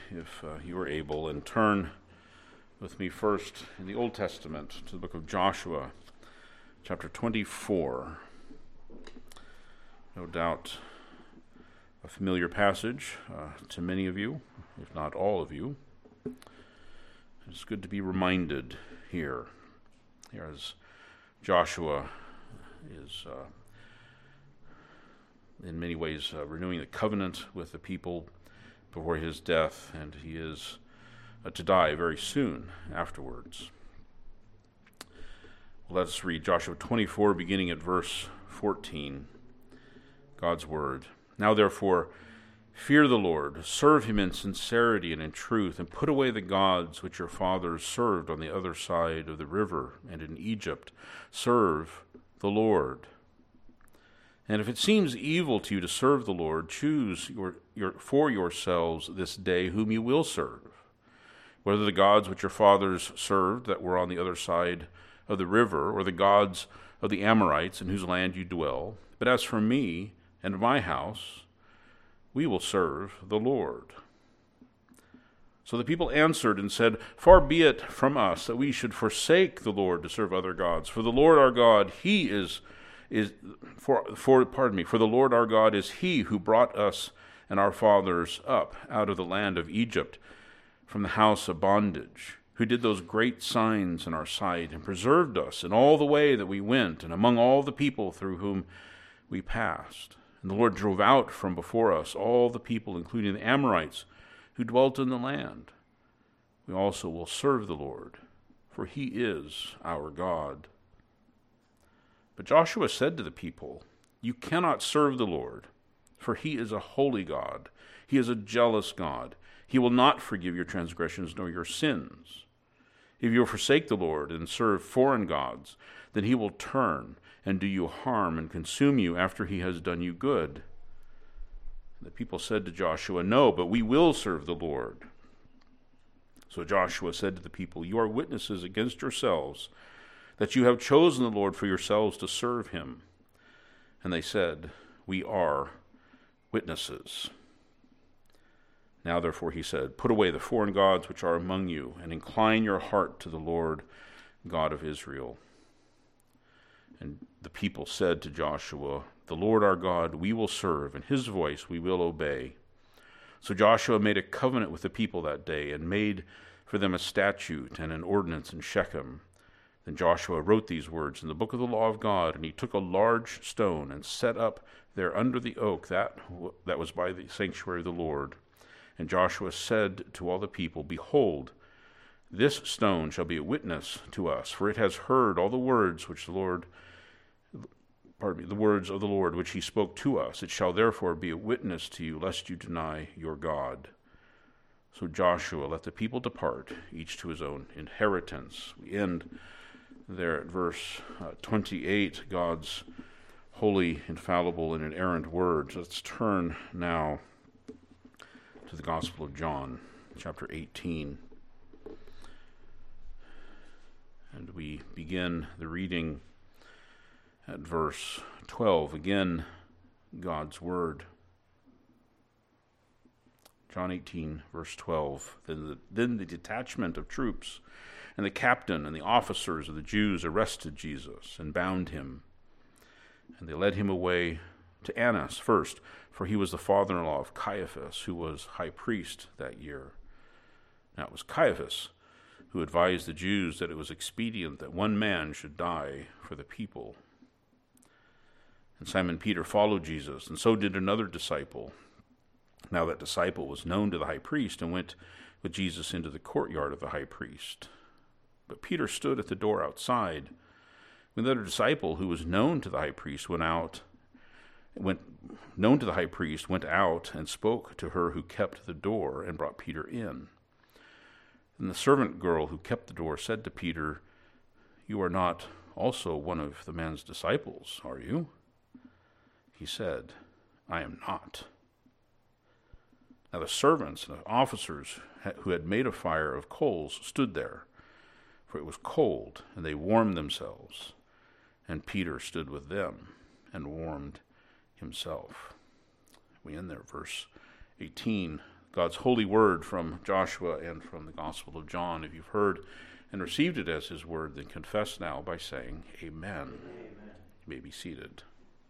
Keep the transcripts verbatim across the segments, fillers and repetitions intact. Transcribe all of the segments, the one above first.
if uh, you are able, and turn with me first in the Old Testament to the book of Joshua, chapter twenty-four. No doubt a familiar passage uh, to many of you, if not all of you. It's good to be reminded here, here as Joshua is uh, in many ways uh, renewing the covenant with the people before his death, and he is uh, to die very soon afterwards. Let us read Joshua twenty-four, beginning at verse fourteen. God's word. Now therefore, fear the Lord, serve him in sincerity and in truth, and put away the gods which your fathers served on the other side of the river and in Egypt. Serve the Lord. And if it seems evil to you to serve the Lord, choose your, your, for yourselves this day whom you will serve, whether the gods which your fathers served that were on the other side of the river, or the gods of the Amorites in whose land you dwell. But as for me and my house, we will serve the Lord. So the people answered and said, Far be it from us that we should forsake the Lord to serve other gods. For the Lord our God, he is, is for, for pardon me, for the Lord our God is he who brought us and our fathers up out of the land of Egypt from the house of bondage, who did those great signs in our sight and preserved us in all the way that we went and among all the people through whom we passed. And the Lord drove out from before us all the people, including the Amorites, who dwelt in the land. We also will serve the Lord, for he is our God. But Joshua said to the people, You cannot serve the Lord, for he is a holy God. He is a jealous God. He will not forgive your transgressions nor your sins. If you forsake the Lord and serve foreign gods, then he will turn and do you harm and consume you after he has done you good. The people said to Joshua, No, but we will serve the Lord. So Joshua said to the people, You are witnesses against yourselves that you have chosen the Lord for yourselves to serve him. And they said, We are witnesses. Now therefore, he said, Put away the foreign gods which are among you, and incline your heart to the Lord God of Israel. And the people said to Joshua, The Lord our God we will serve, and his voice we will obey. So Joshua made a covenant with the people that day, and made for them a statute and an ordinance in Shechem. Then Joshua wrote these words in the book of the law of God, and he took a large stone and set up there under the oak that, that was by the sanctuary of the Lord. And Joshua said to all the people, Behold, this stone shall be a witness to us, for it has heard all the words which the Lord Pardon me, the words of the Lord which he spoke to us. It shall therefore be a witness to you, lest you deny your God. So Joshua let the people depart, each to his own inheritance. We end there at verse uh, twenty-eight, God's holy, infallible, and inerrant words. Let's turn now to the Gospel of John, chapter eighteen. And we begin the reading at verse twelve, again, God's word. John eighteen, verse twelve. Then the, then the detachment of troops and the captain and the officers of the Jews arrested Jesus and bound him. And they led him away to Annas first, for he was the father-in-law of Caiaphas, who was high priest that year. Now it was Caiaphas who advised the Jews that it was expedient that one man should die for the people. And Simon Peter followed Jesus, and so did another disciple. Now that disciple was known to the high priest and went with Jesus into the courtyard of the high priest. But Peter stood at the door outside. When the other disciple, who was known to the high priest, went out, went known to the high priest, went out and spoke to her who kept the door and brought Peter in. And the servant girl who kept the door said to Peter, You are not also one of the man's disciples, are you? He said, I am not. Now the servants and the officers who had made a fire of coals stood there, for it was cold, and they warmed themselves. And Peter stood with them and warmed himself. We end there, verse eighteen, God's holy word from Joshua and from the Gospel of John. If you've heard and received it as his word, then confess now by saying amen. Amen. You may be seated.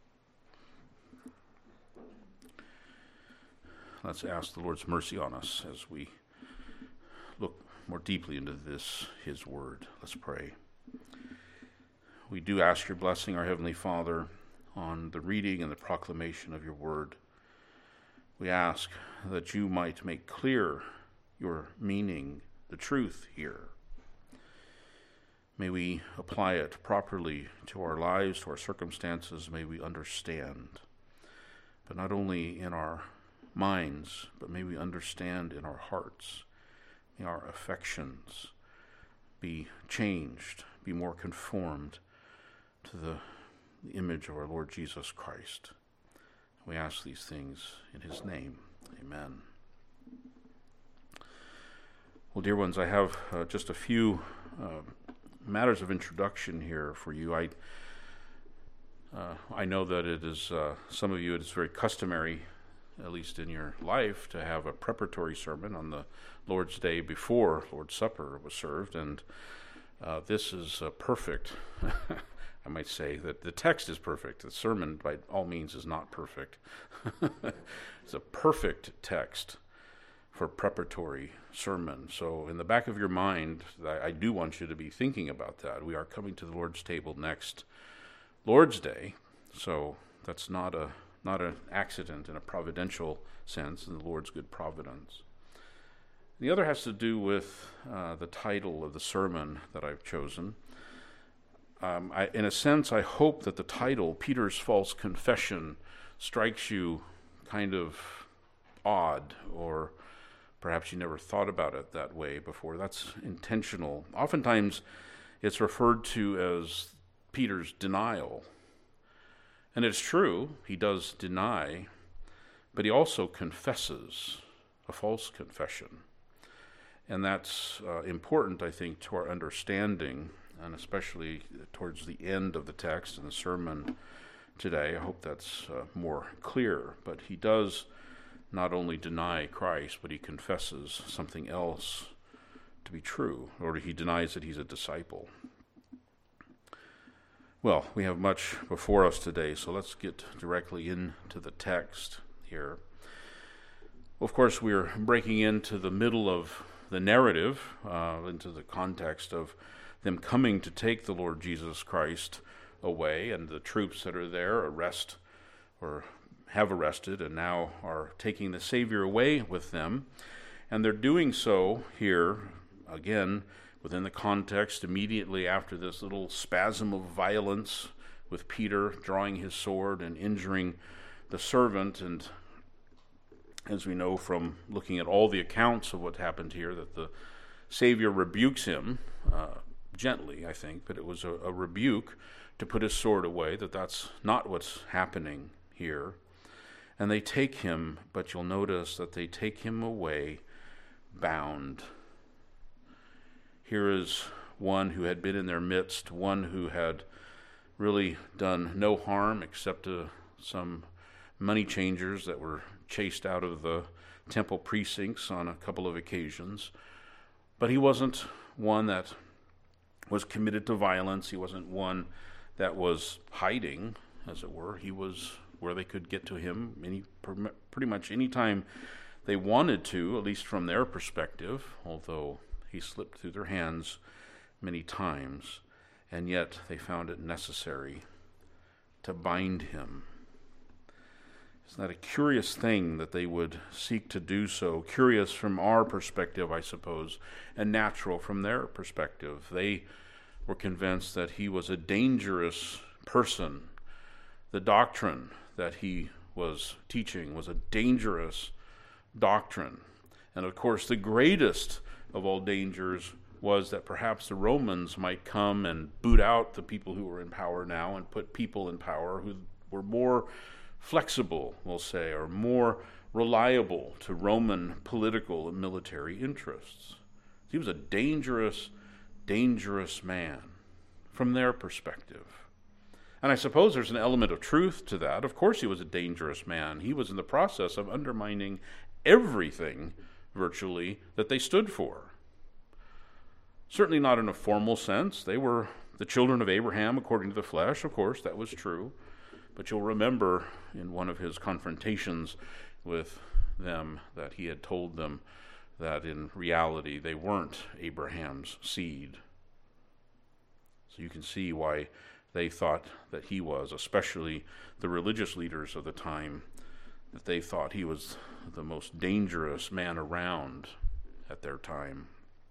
Let's ask the Lord's mercy on us as we look more deeply into this, his word. Let's pray. We do ask your blessing, our Heavenly Father, on the reading and the proclamation of your word. We ask that you might make clear your meaning, the truth here. May we apply it properly to our lives, to our circumstances. May we understand, but not only in our minds, but may we understand in our hearts. May our affections be changed, be more conformed to the, the image of our Lord Jesus Christ. We ask these things in his name. Amen. Well, dear ones, I have uh, just a few uh, matters of introduction here for you. I uh, I know that it is, uh, some of you, it is very customary, at least in your life, to have a preparatory sermon on the Lord's Day before Lord's Supper was served, and uh, this is uh, perfect. I might say that the text is perfect. The sermon, by all means, is not perfect. It's a perfect text for preparatory sermon. So in the back of your mind, I, I do want you to be thinking about that. We are coming to the Lord's table next Lord's Day, so that's not a not an accident in a providential sense, in the Lord's good providence. The other has to do with uh, the title of the sermon that I've chosen. Um, I, in a sense, I hope that the title, Peter's False Confession, strikes you kind of odd, or perhaps you never thought about it that way before. That's intentional. Oftentimes, it's referred to as Peter's denial. And it's true, he does deny, but he also confesses a false confession. And that's uh, important, I think, to our understanding, and especially towards the end of the text and the sermon today. I hope that's uh, more clear. But he does not only deny Christ, but he confesses something else to be true, or he denies that he's a disciple. Well, we have much before us today, so let's get directly into the text here. Of course, we're breaking into the middle of the narrative, uh, into the context of them coming to take the Lord Jesus Christ away, and the troops that are there arrest or have arrested and now are taking the Savior away with them. And they're doing so here, again, within the context immediately after this little spasm of violence with Peter drawing his sword and injuring the servant. And as we know from looking at all the accounts of what happened here, that the Savior rebukes him, uh, gently, I think, but it was a, a rebuke to put his sword away, that that's not what's happening here. And they take him, but you'll notice that they take him away bound. Here is one who had been in their midst, one who had really done no harm except to some money changers that were chased out of the temple precincts on a couple of occasions. But he wasn't one that was committed to violence. He wasn't one that was hiding, as it were. He was where they could get to him any, pretty much any time they wanted to, at least from their perspective, although he slipped through their hands many times, and yet they found it necessary to bind him. Isn't that a curious thing that they would seek to do so? Curious from our perspective, I suppose, and natural from their perspective. They were convinced that he was a dangerous person. The doctrine that he was teaching was a dangerous doctrine. And of course, the greatest of all dangers was that perhaps the Romans might come and boot out the people who were in power now and put people in power who were more flexible, we'll say, or more reliable to Roman political and military interests. He was a dangerous, dangerous man from their perspective. And I suppose there's an element of truth to that. Of course he was a dangerous man. He was in the process of undermining everything, virtually, that they stood for. Certainly not in a formal sense. They were the children of Abraham according to the flesh. Of course, that was true. But you'll remember in one of his confrontations with them that he had told them that in reality they weren't Abraham's seed. So you can see why they thought that he was, especially the religious leaders of the time, that they thought he was the most dangerous man around at their time.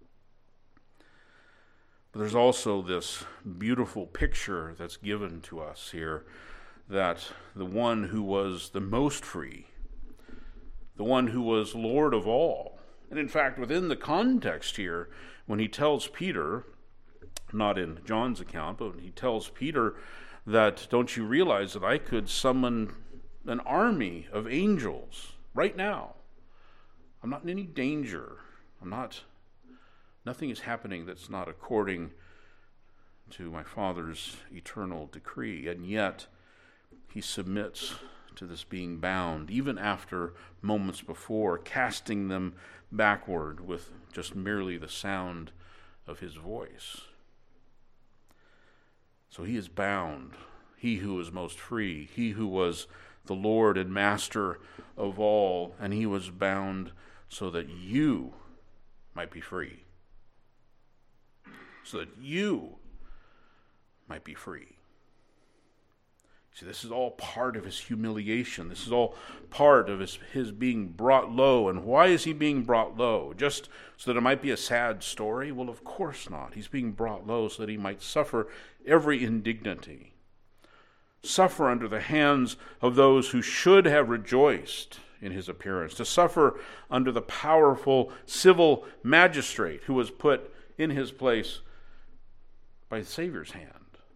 But there's also this beautiful picture that's given to us here, that the one who was the most free, the one who was Lord of all, and in fact, within the context here, when he tells Peter, not in John's account, but when he tells Peter that, don't you realize that I could summon an army of angels right now? I'm not in any danger. I'm not, nothing is happening that's not according to my Father's eternal decree. And yet, he submits to this being bound, even after moments before casting them backward with just merely the sound of his voice. So he is bound, he who is most free, he who was the Lord and Master of all, and he was bound so that you might be free. So that you might be free. See, this is all part of his humiliation. This is all part of his, his being brought low. And why is he being brought low? Just so that it might be a sad story? Well, of course not. He's being brought low so that he might suffer every indignity, suffer under the hands of those who should have rejoiced in his appearance, to suffer under the powerful civil magistrate who was put in his place by the Savior's hand.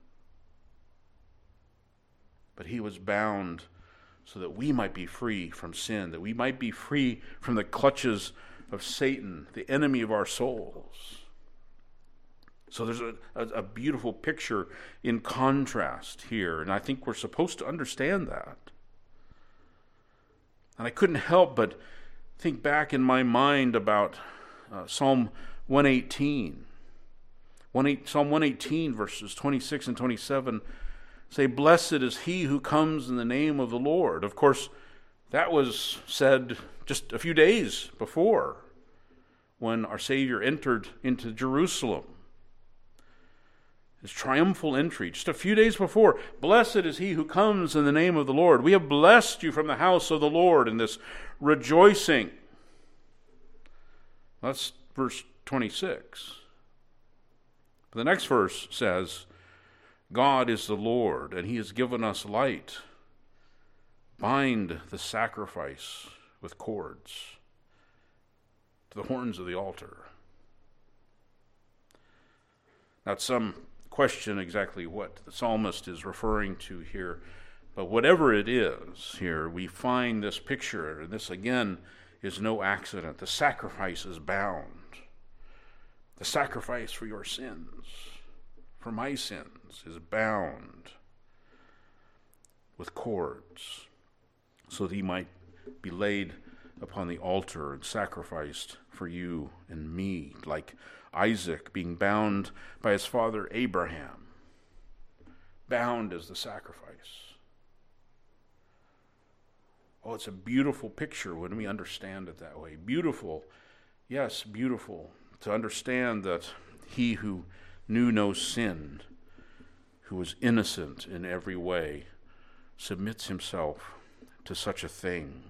But he was bound so that we might be free from sin, that we might be free from the clutches of Satan, the enemy of our souls. So there's a, a, a beautiful picture in contrast here, and I think we're supposed to understand that. And I couldn't help but think back in my mind about uh, Psalm one eighteen. Psalm one eighteen, verses twenty-six and twenty-seven say, "Blessed is he who comes in the name of the Lord." Of course, that was said just a few days before when our Savior entered into Jerusalem. His triumphal entry, just a few days before. "Blessed is he who comes in the name of the Lord. We have blessed you from the house of the Lord," in this rejoicing. That's verse twenty-six. But the next verse says, "God is the Lord, and he has given us light. Bind the sacrifice with cords to the horns of the altar." Now, some question exactly what the psalmist is referring to here, but whatever it is here, we find this picture, and this again is no accident. The sacrifice is bound. The sacrifice for your sins, for my sins, is bound with cords so that he might be laid upon the altar and sacrificed for you and me, like Isaac being bound by his father Abraham, bound as the sacrifice. Oh, it's a beautiful picture when we understand it that way. Beautiful, yes, beautiful, to understand that he who knew no sin, who was innocent in every way, submits himself to such a thing.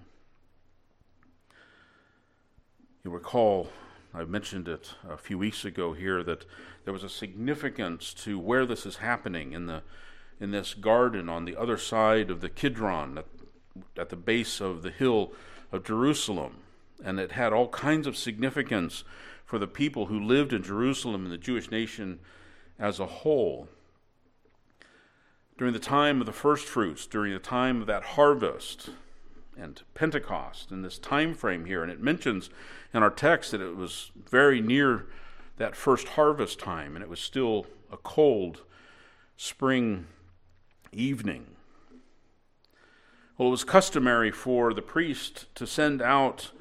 You recall, I mentioned it a few weeks ago here, that there was a significance to where this is happening in the in this garden on the other side of the Kidron, at, at the base of the hill of Jerusalem. And it had all kinds of significance for the people who lived in Jerusalem and the Jewish nation as a whole. During the time of the first fruits, during the time of that harvest and Pentecost, in this time frame here, and it mentions in our text that it was very near that first harvest time, and it was still a cold spring evening. Well, it was customary for the priest to send out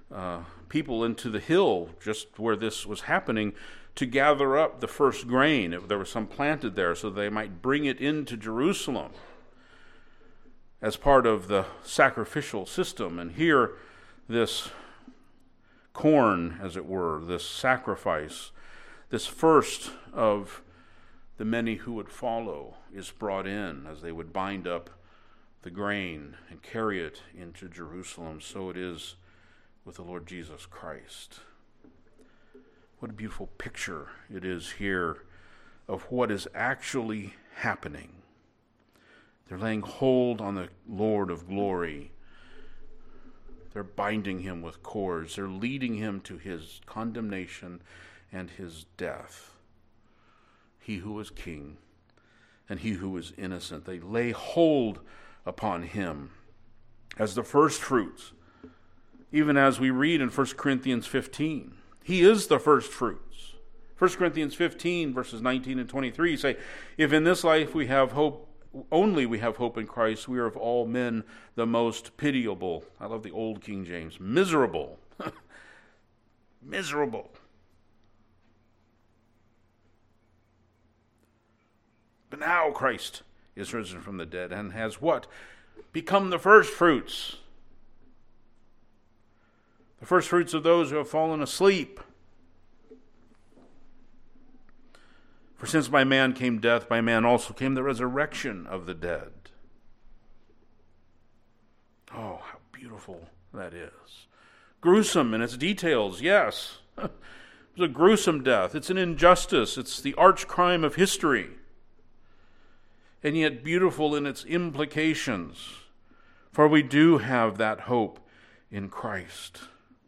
uh, people into the hill just where this was happening to gather up the first grain. If there was some planted there, so they might bring it into Jerusalem as part of the sacrificial system. And here, this corn, as it were, this sacrifice, this first of the many who would follow, is brought in as they would bind up the grain and carry it into Jerusalem. So it is with the Lord Jesus Christ. What a beautiful picture it is here of what is actually happening. They're laying hold on the Lord of glory. They're binding him with cords. They're leading him to his condemnation and his death. He who is king and he who is innocent. They lay hold upon him as the first fruits, even as we read in First Corinthians fifteen. He is the first fruits. First Corinthians fifteen, verses nineteen and twenty-three say, if in this life we have hope, only we have hope in Christ, we are of all men the most pitiable. I love the old King James. Miserable. Miserable. But now Christ is risen from the dead and has what? Become the first fruits. The first fruits of those who have fallen asleep. For since by man came death, by man also came the resurrection of the dead. Oh, how beautiful that is. Gruesome in its details, yes. It's a gruesome death. It's an injustice. It's the arch crime of history. And yet beautiful in its implications. For we do have that hope in Christ.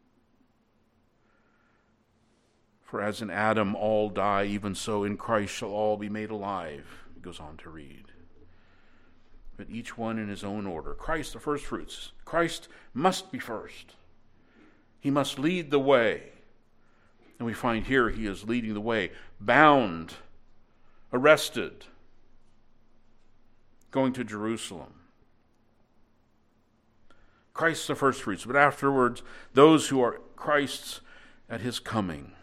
For as in Adam all die, even so in Christ shall all be made alive. It goes on to read. But each one in his own order. Christ the first fruits. Christ must be first. He must lead the way. And we find here he is leading the way. Bound, arrested, going to Jerusalem. Christ the first fruits, but afterwards those who are Christ's at his coming.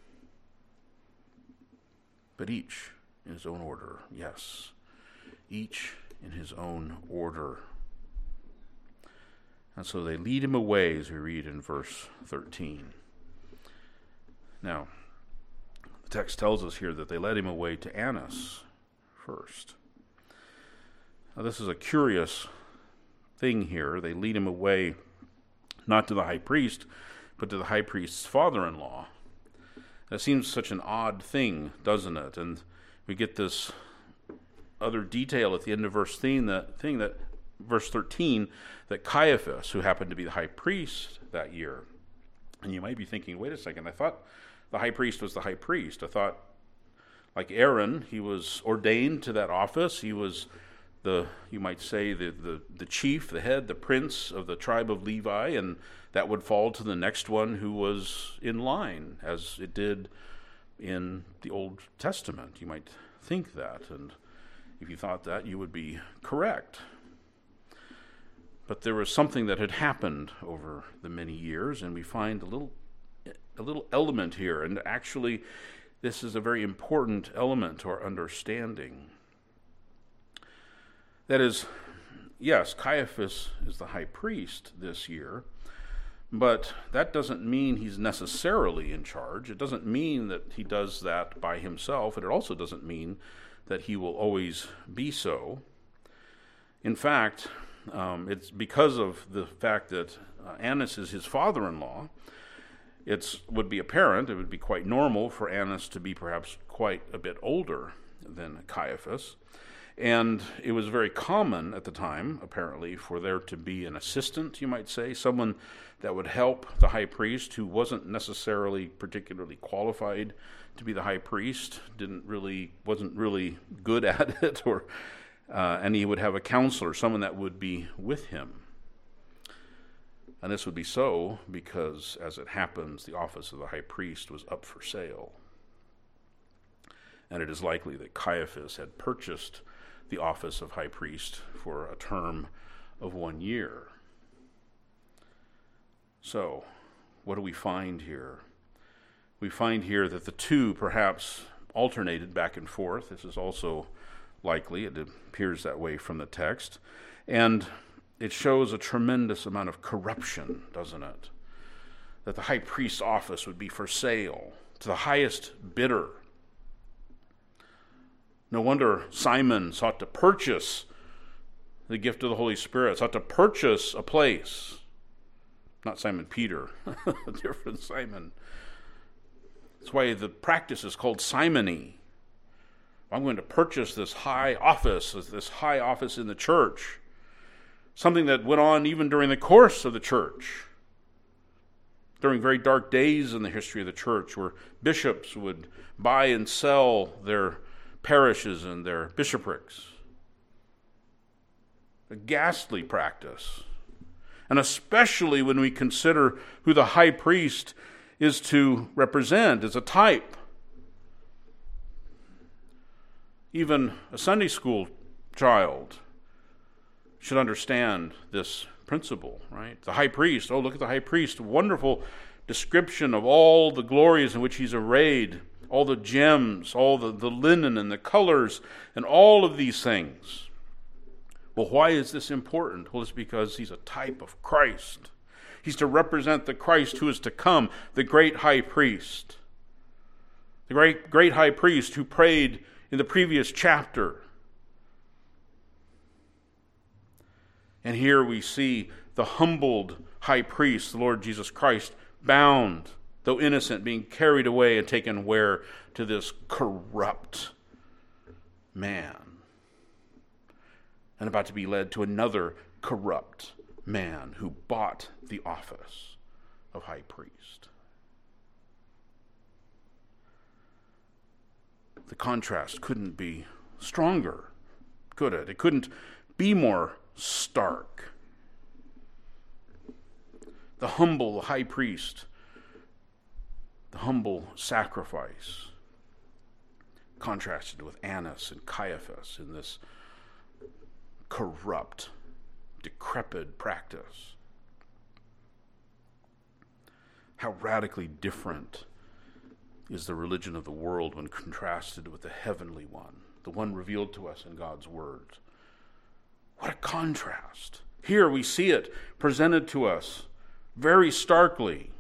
But each in his own order, yes. Each in his own order. And so they lead him away, as we read in verse thirteen. Now, the text tells us here that they led him away to Annas first. Now, this is a curious thing here. They lead him away not to the high priest, but to the high priest's father-in-law. That seems such an odd thing, doesn't it? And we get this other detail at the end of verse thing that thing that verse thirteen, that Caiaphas, who happened to be the high priest that year. And you might be thinking, wait a second, I thought the high priest was the high priest. I thought, like Aaron, he was ordained to that office. He was the, you might say, the, the, the chief, the head, the prince of the tribe of Levi, and that would fall to the next one who was in line, as it did in the Old Testament. You might think that, and if you thought that, you would be correct. But there was something that had happened over the many years, and we find a little, a little element here, and actually this is a very important element to our understanding. That is, yes, Caiaphas is the high priest this year, but that doesn't mean he's necessarily in charge. It doesn't mean that he does that by himself, and it also doesn't mean that he will always be so. In fact, um, it's because of the fact that uh, Annas is his father-in-law, it would be apparent, it would be quite normal for Annas to be perhaps quite a bit older than Caiaphas. And it was very common at the time, apparently, for there to be an assistant, you might say, someone that would help the high priest who wasn't necessarily particularly qualified to be the high priest, didn't really, wasn't really good at it, or uh, and he would have a counselor, someone that would be with him. And this would be so because, as it happens, the office of the high priest was up for sale. And it is likely that Caiaphas had purchased the office of high priest for a term of one year. So, what do we find here? We find here that the two perhaps alternated back and forth. This is also likely. It appears that way from the text. And it shows a tremendous amount of corruption, doesn't it? That the high priest's office would be for sale to the highest bidder. No wonder Simon sought to purchase the gift of the Holy Spirit, sought to purchase a place. Not Simon Peter, a different Simon. That's why the practice is called simony. I'm going to purchase this high office, this high office in the church. Something that went on even during the course of the church. During very dark days in the history of the church, where bishops would buy and sell their parishes and their bishoprics. A ghastly practice. And especially when we consider who the high priest is to represent as a type. Even a Sunday school child should understand this principle, right? The high priest, oh, look at the high priest, wonderful description of all the glories in which he's arrayed, all the gems, all the, the linen and the colors, and all of these things. Well, why is this important? Well, it's because he's a type of Christ. He's to represent the Christ who is to come, the great high priest. The great, great high priest who prayed in the previous chapter. And here we see the humbled high priest, the Lord Jesus Christ, bound, though innocent, being carried away and taken where? To this corrupt man. And about to be led to another corrupt man who bought the office of high priest. The contrast couldn't be stronger, could it? It couldn't be more stark. The humble high priest, the humble sacrifice, contrasted with Annas and Caiaphas in this corrupt, decrepit practice. How radically different is the religion of the world when contrasted with the heavenly one, the one revealed to us in God's Word. What a contrast. Here we see it presented to us very starkly.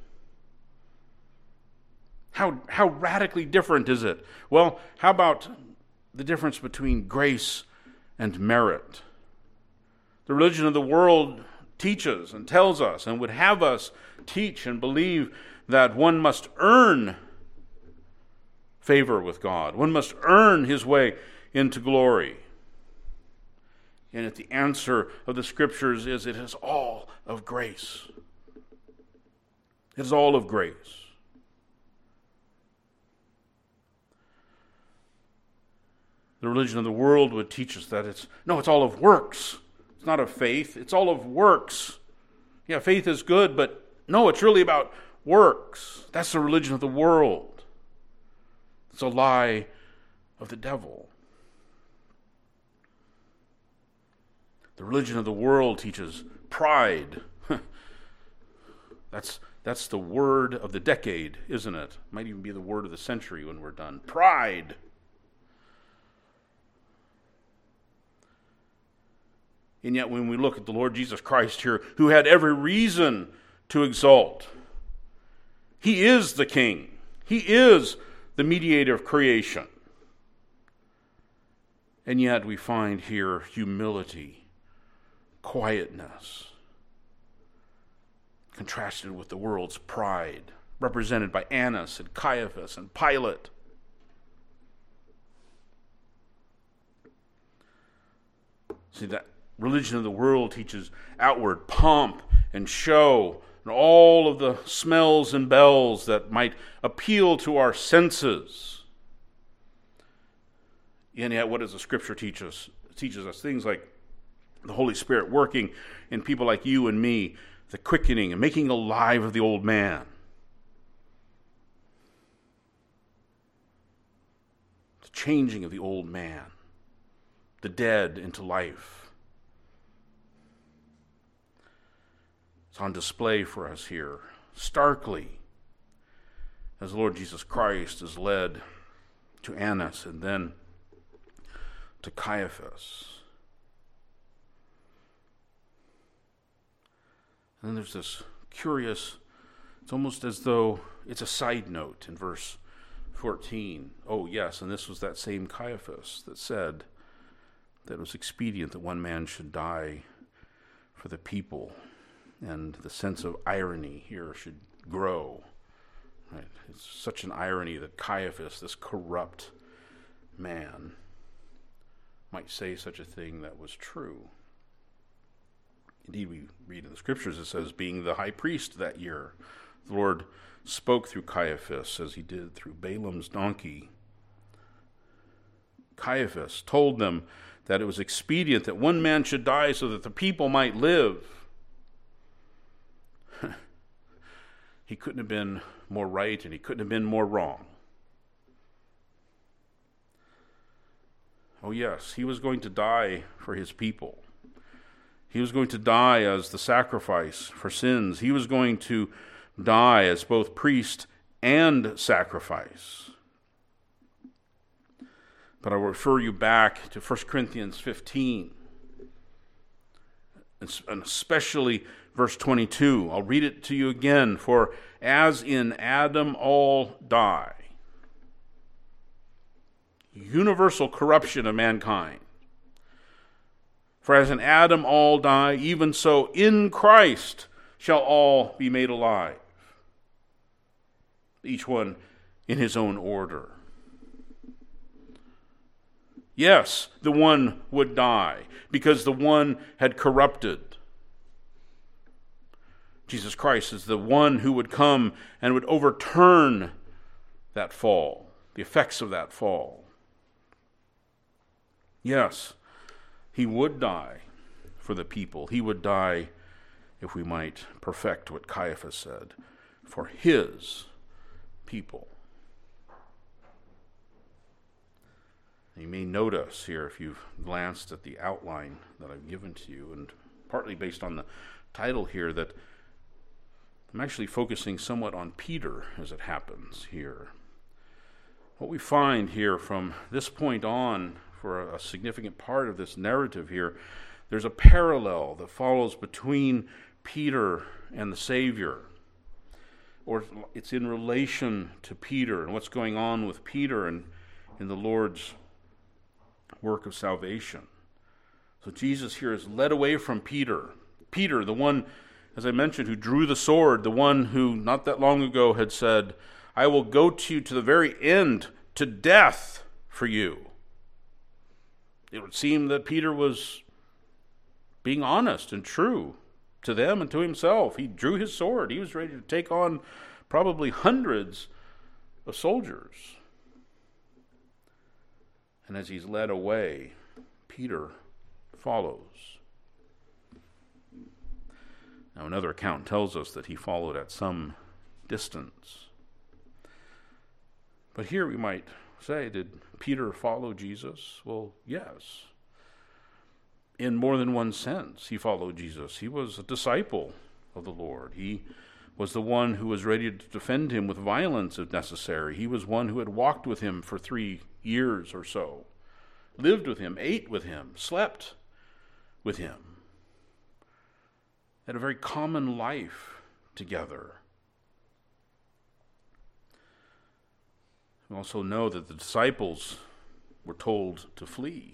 How, how radically different is it? Well, how about the difference between grace and merit? The religion of the world teaches and tells us and would have us teach and believe that one must earn favor with God. One must earn his way into glory. And yet the answer of the Scriptures is it is all of grace. It is all of grace. The religion of the world would teach us that it's, no, it's all of works. It's not of faith. It's all of works. Yeah, faith is good, but no, it's really about works. That's the religion of the world. It's a lie of the devil. The religion of the world teaches pride. that's, that's the word of the decade, isn't it? Might even be the word of the century when we're done. Pride. And yet when we look at the Lord Jesus Christ here, who had every reason to exalt, he is the King. He is the mediator of creation. And yet we find here humility, quietness, contrasted with the world's pride, represented by Annas and Caiaphas and Pilate. See, that religion of the world teaches outward pomp and show and all of the smells and bells that might appeal to our senses. And yet, what does the Scripture teach us? It teaches us things like the Holy Spirit working in people like you and me, the quickening and making alive of the old man. The changing of the old man, the dead into life. It's on display for us here starkly as the Lord Jesus Christ is led to Annas and then to Caiaphas. And then there's this curious, it's almost as though it's a side note in verse fourteen. Oh, yes, and this was that same Caiaphas that said that it was expedient that one man should die for the people. And the sense of irony here should grow. Right? It's such an irony that Caiaphas, this corrupt man, might say such a thing that was true. Indeed, we read in the scriptures, it says, being the high priest that year, the Lord spoke through Caiaphas as he did through Balaam's donkey. Caiaphas told them that it was expedient that one man should die so that the people might live. He couldn't have been more right and he couldn't have been more wrong. Oh yes, he was going to die for his people. He was going to die as the sacrifice for sins. He was going to die as both priest and sacrifice. But I will refer you back to First Corinthians fifteen, and especially verse twenty-two. I'll read it to you again. For as in Adam all die, universal corruption of mankind. For as in Adam all die, even so in Christ shall all be made alive, each one in his own order. Yes, the one would die because the one had corrupted. Jesus Christ is the one who would come and would overturn that fall, the effects of that fall. Yes, he would die for the people. He would die, if we might perfect what Caiaphas said, for his people. You may notice here, if you've glanced at the outline that I've given to you, and partly based on the title here, that I'm actually focusing somewhat on Peter as it happens here. What we find here from this point on, for a significant part of this narrative here, there's a parallel that follows between Peter and the Savior. Or it's in relation to Peter and what's going on with Peter and in the Lord's work of salvation. So Jesus here is led away from Peter. Peter, the one, as I mentioned, who drew the sword, the one who not that long ago had said, I will go to you to the very end, to death for you. It would seem that Peter was being honest and true to them and to himself. He drew his sword. He was ready to take on probably hundreds of soldiers. And as he's led away, Peter follows. Now, another account tells us that he followed at some distance. But here we might say, did Peter follow Jesus? Well, yes. In more than one sense, he followed Jesus. He was a disciple of the Lord. He was the one who was ready to defend him with violence if necessary. He was one who had walked with him for three years or so, lived with him, ate with him, slept with him, had a very common life together. We also know that the disciples were told to flee,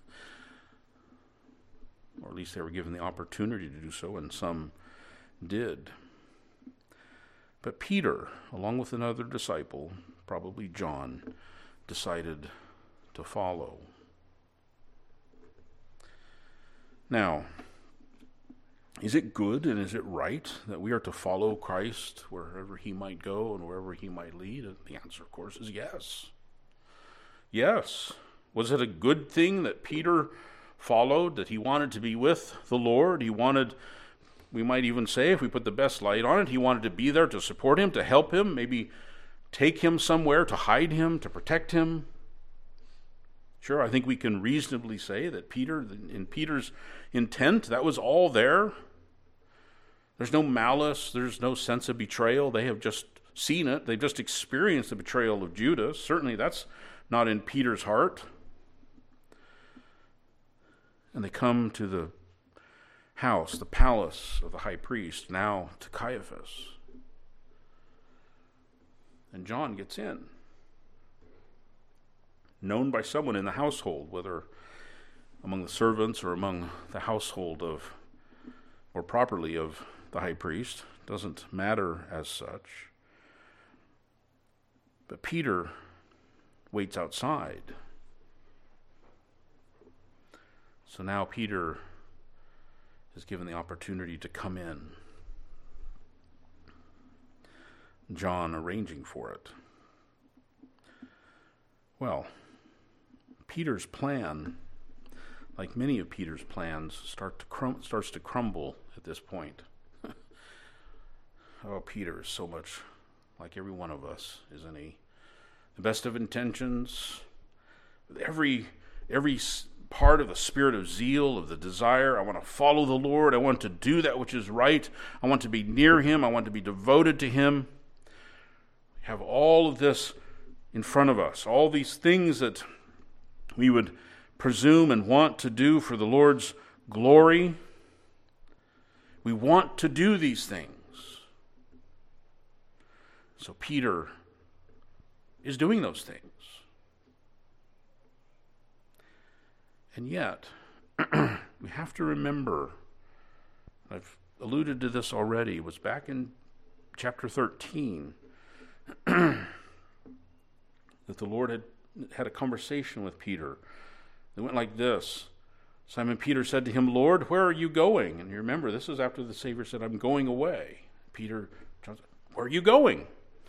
or at least they were given the opportunity to do so, and some did. But Peter, along with another disciple, probably John, decided to follow. Now, is it good and is it right that we are to follow Christ wherever he might go and wherever he might lead? And the answer, of course, is yes. Yes. Was it a good thing that Peter followed, that he wanted to be with the Lord? He wanted, we might even say, if we put the best light on it, he wanted to be there to support him, to help him, maybe take him somewhere, to hide him, to protect him. Sure, I think we can reasonably say that Peter, in Peter's intent, that was all there. There's no malice. There's no sense of betrayal. They have just seen it. They've just experienced the betrayal of Judas. Certainly that's not in Peter's heart. And they come to the house, the palace of the high priest, now to Caiaphas. And John gets in, known by someone in the household, whether among the servants or among the household of, or properly of the high priest. Doesn't matter as such. But Peter waits outside. So now Peter is given the opportunity to come in. John arranging for it. Well, Peter's plan, like many of Peter's plans, start to crum- starts to crumble at this point. Oh, Peter is so much like every one of us, isn't he? The best of intentions, every every part of the spirit of zeal, of the desire. I want to follow the Lord. I want to do that which is right. I want to be near him. I want to be devoted to him. We have all of this in front of us, all these things that we would presume and want to do for the Lord's glory. We want to do these things. So Peter is doing those things. And yet, we have to remember, I've alluded to this already, it was back in chapter thirteen, that the Lord had had a conversation with Peter. It went like this. Simon Peter said to him, "Lord, where are you going?" And you remember, this is after the Savior said, "I'm going away." Peter, "Where are you going?"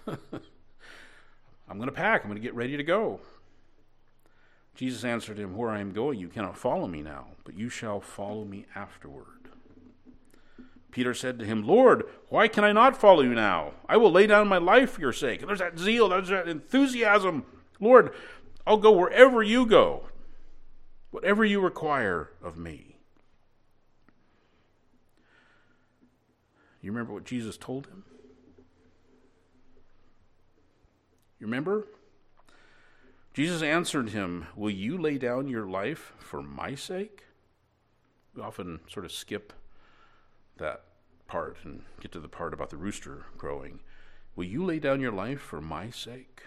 "I'm going to pack. I'm going to get ready to go." Jesus answered him, "Where I am going, you cannot follow me now, but you shall follow me afterward." Peter said to him, "Lord, why can I not follow you now? I will lay down my life for your sake." And there's that zeal, there's that enthusiasm. "Lord, I'll go wherever you go, whatever you require of me." You remember what Jesus told him? You remember? Jesus answered him, "Will you lay down your life for my sake?" We often sort of skip that part and get to the part about the rooster crowing. Will you lay down your life for my sake?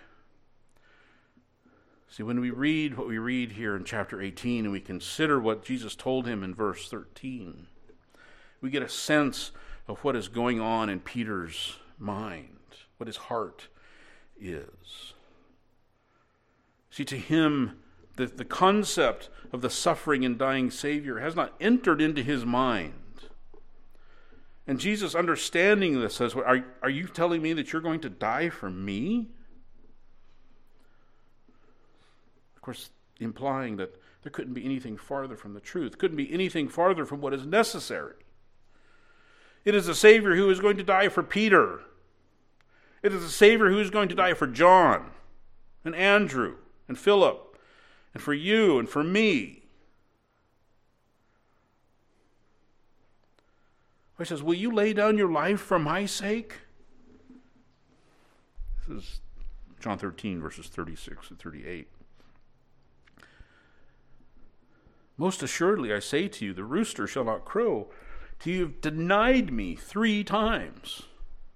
See, when we read what we read here in chapter eighteen and we consider what Jesus told him in verse thirteen, we get a sense of what is going on in Peter's mind, what his heart is. See, to him, the, the concept of the suffering and dying Savior has not entered into his mind. And Jesus, understanding this, says, are, are you telling me that you're going to die for me? Of course, implying that there couldn't be anything farther from the truth, couldn't be anything farther from what is necessary. It is a Savior who is going to die for Peter. It is a Savior who is going to die for John and Andrew and Philip and for you and for me. He says, "Will you lay down your life for my sake?" This is John thirteen, verses thirty-six and thirty-eight. "Most assuredly, I say to you, the rooster shall not crow till you have denied me three times."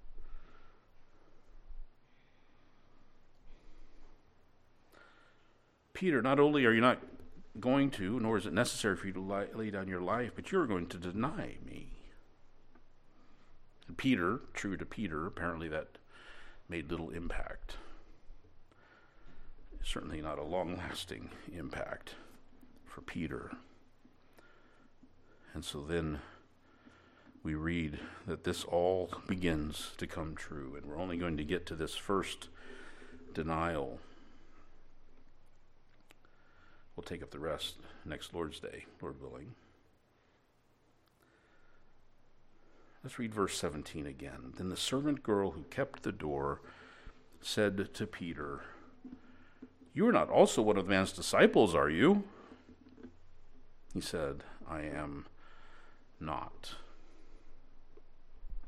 Peter, not only are you not going to, nor is it necessary for you to lay, lay down your life, but you're going to deny me. And Peter, true to Peter, apparently that made little impact. Certainly not a long-lasting impact for Peter. And so then we read that this all begins to come true, and we're only going to get to this first denial. We'll take up the rest next Lord's Day, Lord willing. Let's read verse seventeen again. "Then the servant girl who kept the door said to Peter, 'You are not also one of the man's disciples, are you?' He said, 'I am not.'"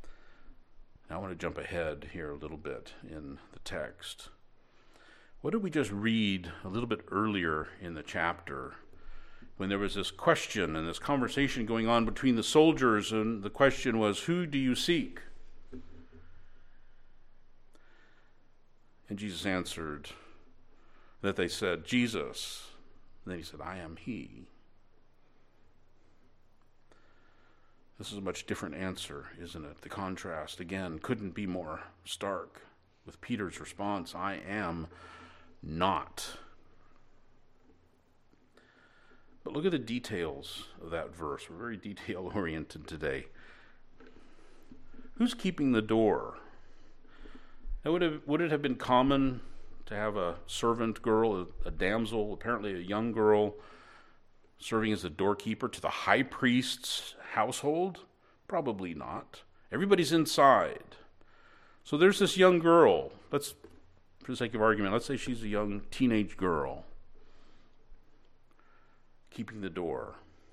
Now I want to jump ahead here a little bit in the text. What did we just read a little bit earlier in the chapter when there was this question and this conversation going on between the soldiers, and the question was, who do you seek? And Jesus answered that they said, Jesus. And then he said, I am he. This is a much different answer, isn't it? The contrast, again, couldn't be more stark with Peter's response, I am not. But look at the details of that verse. We're very detail-oriented today. Who's keeping the door? Now, would, have, would it have been common to have a servant girl, a, a damsel, apparently a young girl, serving as the doorkeeper to the high priest's household? Probably not. Everybody's inside. So there's this young girl. Let's, for the sake of argument, let's say she's a young teenage girl keeping the door.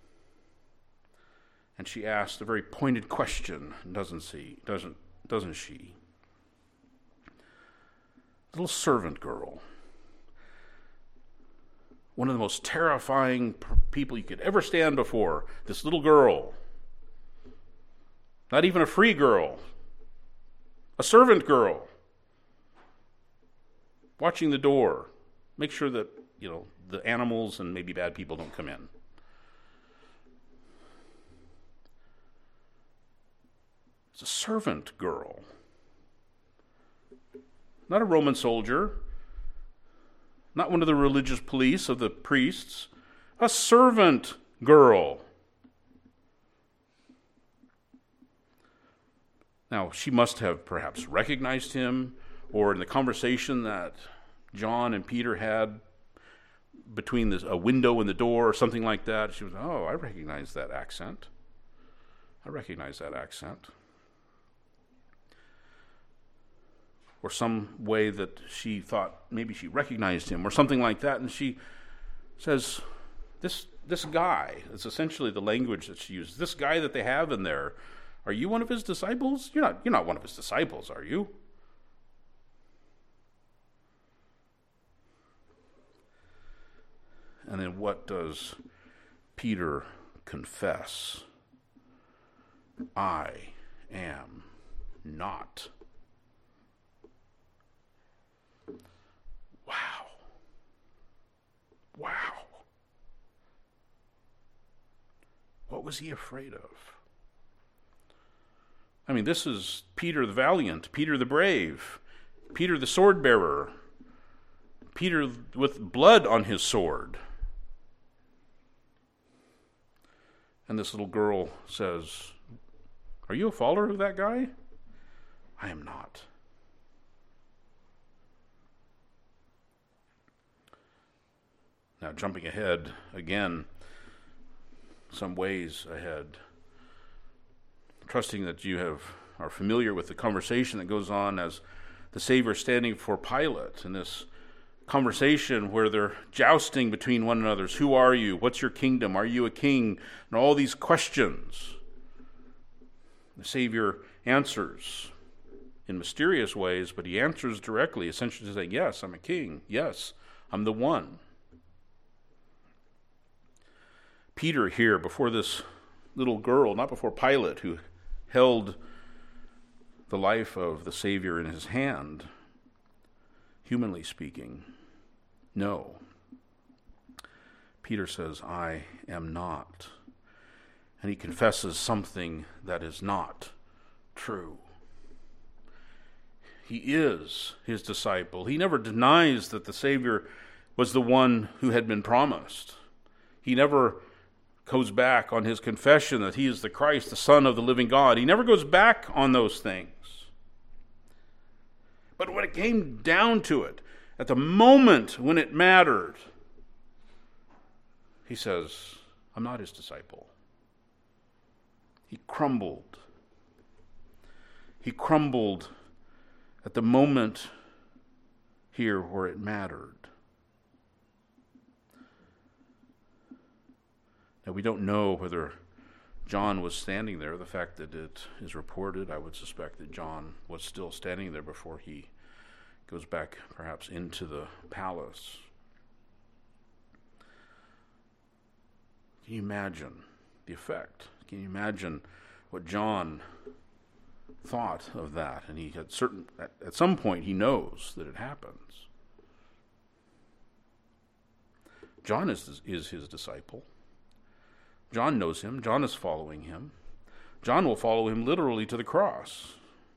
And she asked a very pointed question, doesn't she? Doesn't, doesn't she? Little servant girl. One of the most terrifying people you could ever stand before. This little girl. Not even a free girl. A servant girl. Watching the door. Make sure that, you know, the animals and maybe bad people don't come in. It's a servant girl. Not a Roman soldier. Not one of the religious police of the priests. A servant girl. Now, she must have perhaps recognized him, or in the conversation that John and Peter had between this, a window and the door or something like that, she was, oh, I recognize that accent. I recognize that accent. Or some way that she thought maybe she recognized him or something like that. And she says, this this guy, it's essentially the language that she used, this guy that they have in there, are you one of his disciples? You're not, you're not one of his disciples, are you? And then what does Peter confess? I am not. Wow. Wow. What was he afraid of? I mean, this is Peter the valiant, Peter the brave, Peter the sword bearer, Peter with blood on his sword. And this little girl says, are you a follower of that guy? I am not. Now, jumping ahead again, some ways ahead, trusting that you have are familiar with the conversation that goes on as the Savior is standing before Pilate, in this conversation where they're jousting between one another. Who are you? What's your kingdom? Are you a king? And all these questions. The Savior answers in mysterious ways, but he answers directly, essentially saying, yes, I'm a king. Yes, I'm the one. Peter here, before this little girl, not before Pilate, who held the life of the Savior in his hand, humanly speaking. No. Peter says, I am not. And he confesses something that is not true. He is his disciple. He never denies that the Savior was the one who had been promised. He never goes back on his confession that he is the Christ, the Son of the living God. He never goes back on those things. But when it came down to it, at the moment when it mattered, he says, I'm not his disciple. He crumbled. He crumbled at the moment here where it mattered. Now, we don't know whether John was standing there. The fact that it is reported, I would suspect that John was still standing there before he goes back perhaps into the palace. Can you imagine the effect? Can you imagine what John thought of that? And he had certain, at, at some point he knows that it happens. John is, is his disciple. John knows him. John is following him. John will follow him literally to the cross.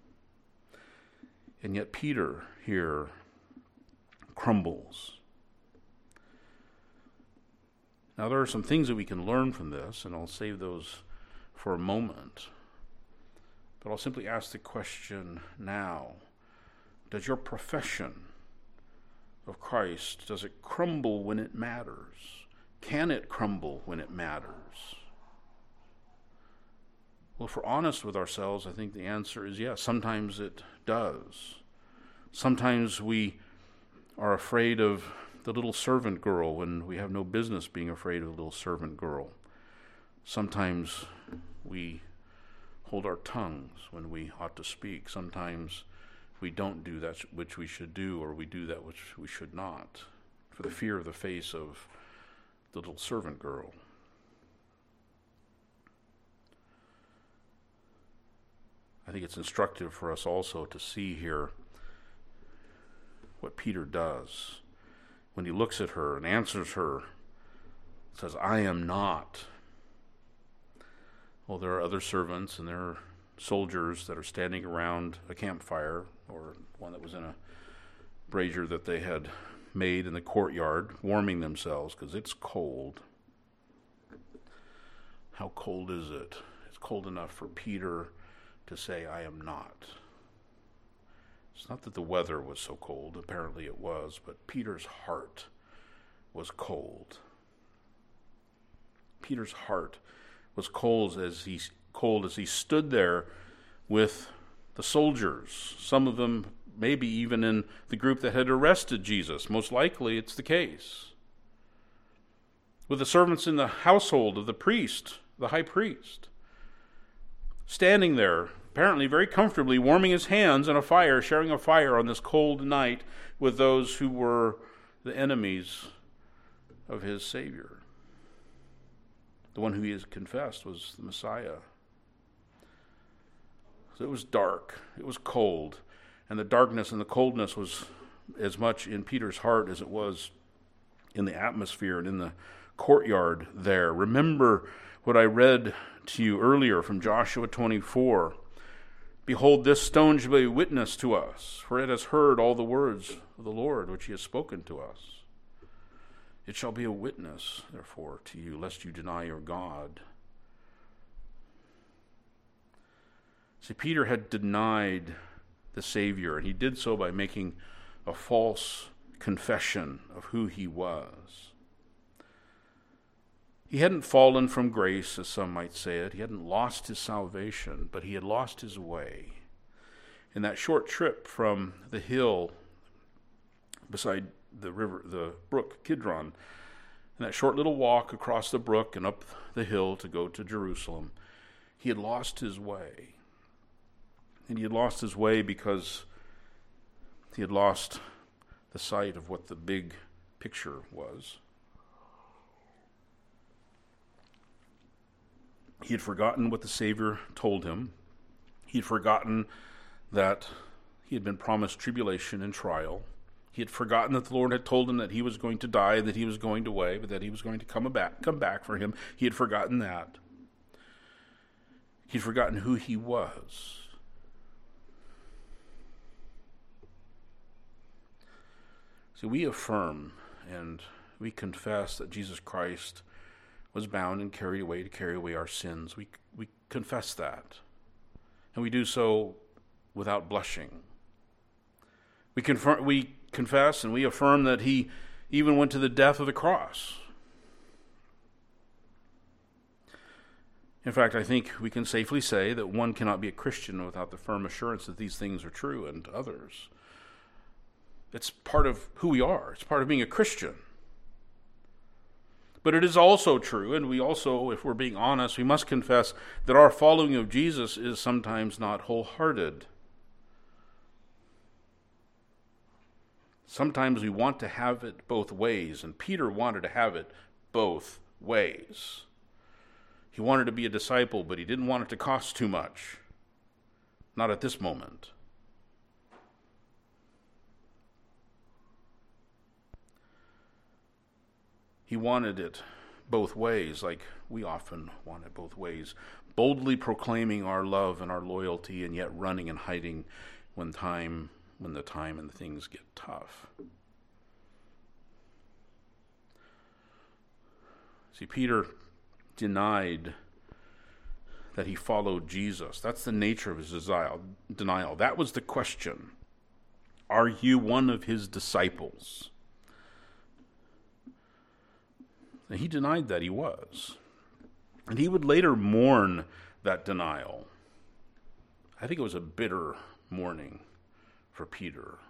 And yet Peter here crumbles. Now there are some things that we can learn from this, and I'll save those for a moment. But I'll simply ask the question now. Does your profession of Christ, does it crumble when it matters? Can it crumble when it matters? Well, if we're honest with ourselves, I think the answer is yes. Sometimes it does. Sometimes we are afraid of the little servant girl when we have no business being afraid of the little servant girl. Sometimes we hold our tongues when we ought to speak. Sometimes we don't do that which we should do, or we do that which we should not, for the fear of the face of the little servant girl. I think it's instructive for us also to see here what Peter does when he looks at her and answers her, says, I am not. Well, there are other servants and there are soldiers that are standing around a campfire, or one that was in a brazier that they had made in the courtyard, warming themselves because it's cold. How cold is it? It's cold enough for Peter to say, I am not. It's not that the weather was so cold, apparently it was, but Peter's heart was cold. Peter's heart was cold as he cold as he stood there with the soldiers, some of them maybe even in the group that had arrested Jesus. Most likely it's the case. With the servants in the household of the priest, the high priest, standing there, apparently very comfortably, warming his hands in a fire, sharing a fire on this cold night with those who were the enemies of his Savior. The one who he has confessed was the Messiah. So it was dark, it was cold, and the darkness and the coldness was as much in Peter's heart as it was in the atmosphere and in the courtyard there. Remember what I read to you earlier from Joshua twenty-four. Behold, this stone shall be a witness to us, for it has heard all the words of the Lord which he has spoken to us. It shall be a witness, therefore, to you, lest you deny your God. See, Peter had denied the Savior, and he did so by making a false confession of who he was. He hadn't fallen from grace, as some might say it. He hadn't lost his salvation, but he had lost his way. In that short trip from the hill beside the river, the brook Kidron, in that short little walk across the brook and up the hill to go to Jerusalem, he had lost his way. And he had lost his way because he had lost the sight of what the big picture was. He had forgotten what the Savior told him. He had forgotten that he had been promised tribulation and trial. He had forgotten that the Lord had told him that he was going to die, that he was going to away, but that he was going to come back, come back for him. He had forgotten that. He had forgotten who he was. So we affirm and we confess that Jesus Christ was bound and carried away to carry away our sins. We we confess that. And we do so without blushing. We confirm, we confess and we affirm that he even went to the death of the cross. In fact, I think we can safely say that one cannot be a Christian without the firm assurance that these things are true, and others. It's part of who we are. It's part of being a Christian. But it is also true, and we also, if we're being honest, we must confess that our following of Jesus is sometimes not wholehearted. Sometimes we want to have it both ways, and Peter wanted to have it both ways. He wanted to be a disciple, but he didn't want it to cost too much. Not at this moment. He wanted it both ways, like we often want it both ways, boldly proclaiming our love and our loyalty, and yet running and hiding when time, when the time and the things get tough. See, Peter denied that he followed Jesus. That's the nature of his denial. That was the question. Are you one of his disciples? And he denied that he was. And he would later mourn that denial. I think it was a bitter mourning for Peter.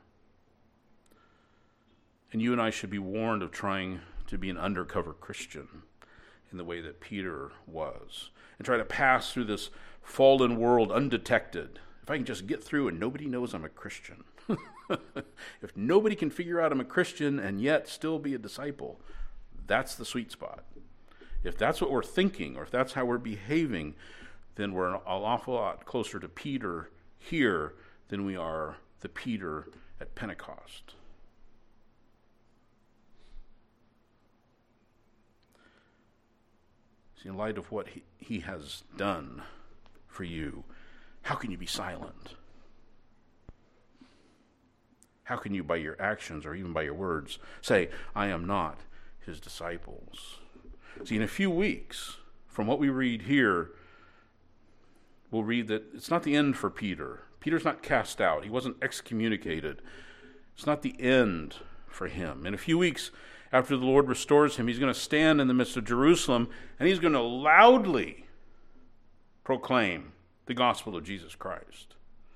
And you and I should be warned of trying to be an undercover Christian in the way that Peter was, and try to pass through this fallen world undetected. If I can just get through and nobody knows I'm a Christian. If nobody can figure out I'm a Christian and yet still be a disciple, that's the sweet spot. If that's what we're thinking, or if that's how we're behaving, then we're an awful lot closer to Peter here than we are the Peter at Pentecost. See, in light of what he, he has done for you, how can you be silent? How can you, by your actions or even by your words, say, I am not his disciples? See, in a few weeks, from what we read here, we'll read that it's not the end for Peter. Peter's not cast out. He wasn't excommunicated. It's not the end for him. In a few weeks, after the Lord restores him, he's going to stand in the midst of Jerusalem, and he's going to loudly proclaim the gospel of Jesus Christ.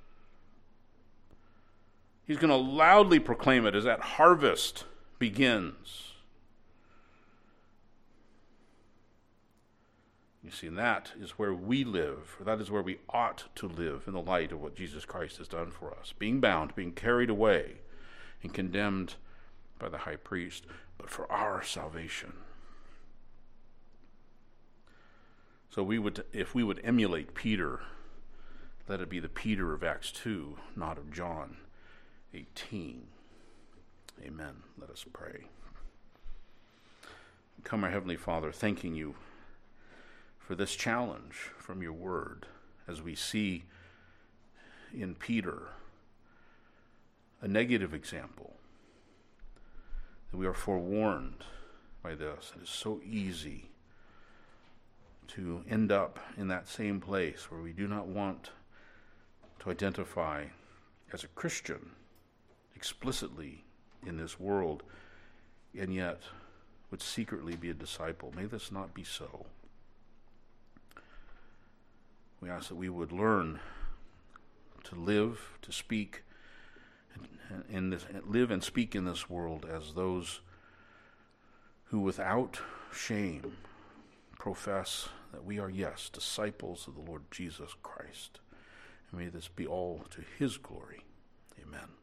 He's going to loudly proclaim it as that harvest begins. You see, and that is where we live, or that is where we ought to live in the light of what Jesus Christ has done for us. Being bound, being carried away, and condemned by the high priest, but for our salvation. So we would, if we would emulate Peter, let it be the Peter of Acts two, not of John eighteen. Amen. Let us pray. Come, our Heavenly Father, thanking you for this challenge from your word, as we see in Peter a negative example, that we are forewarned by this. It is so easy to end up in that same place where we do not want to identify as a Christian explicitly in this world, and yet would secretly be a disciple. May this not be so. We ask that we would learn to live, to speak, and, and this, live and speak in this world as those who without shame profess that we are, yes, disciples of the Lord Jesus Christ. And may this be all to his glory. Amen.